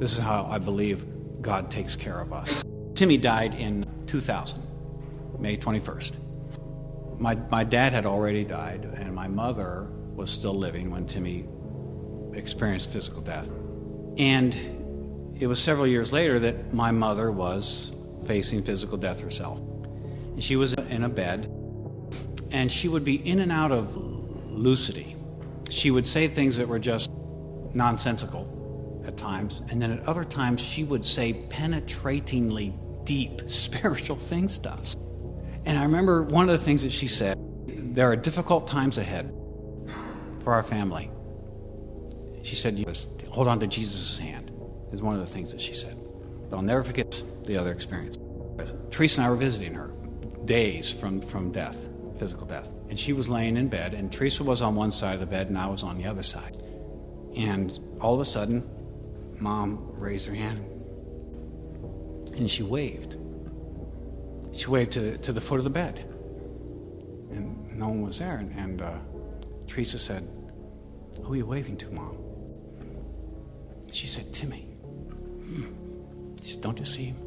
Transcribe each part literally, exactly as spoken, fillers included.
This is how I believe God takes care of us. Timmy died in two thousand, May twenty-first. My, my dad had already died, and my mother was still living when Timmy experienced physical death. And it was several years later that my mother was facing physical death herself. And she was in a bed, and she would be in and out of lucidity. She would say things that were just nonsensical at times, and then at other times she would say penetratingly deep spiritual things to us. And I remember one of the things that she said, there are difficult times ahead for our family. She said, hold on to Jesus' hand, is one of the things that she said. But I'll never forget the other experience. Teresa and I were visiting her days from, from death, physical death. And she was laying in bed, and Teresa was on one side of the bed, and I was on the other side. And all of a sudden, Mom raised her hand, and she waved. She waved to, to the foot of the bed. And no one was there. And, and uh, Teresa said, who are you waving to, Mom? She said, Timmy. She said, don't you see him?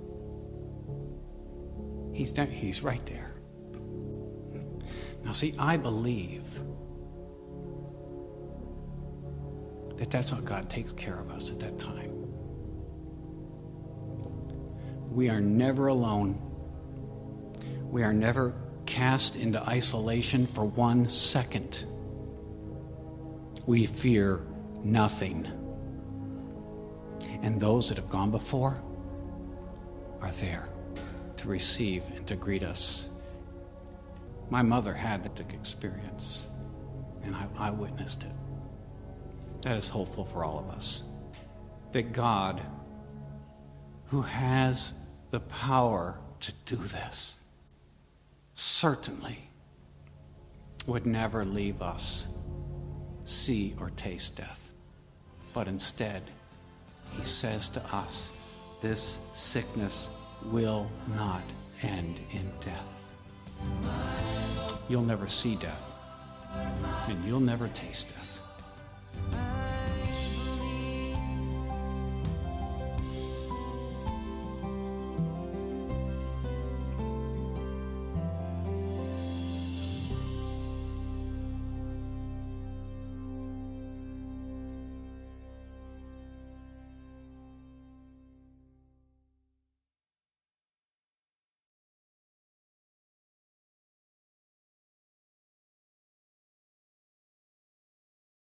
He's there, he's right there. Now see, I believe that that's how God takes care of us at that time. We are never alone. We are never cast into isolation for one second. We fear nothing. And those that have gone before are there to receive and to greet us. My mother had that experience, and I, I witnessed it. That is hopeful for all of us. That God, who has the power to do this, certainly would never leave us see or taste death. But instead, he says to us, this sickness will not end in death. You'll never see death, and you'll never taste death.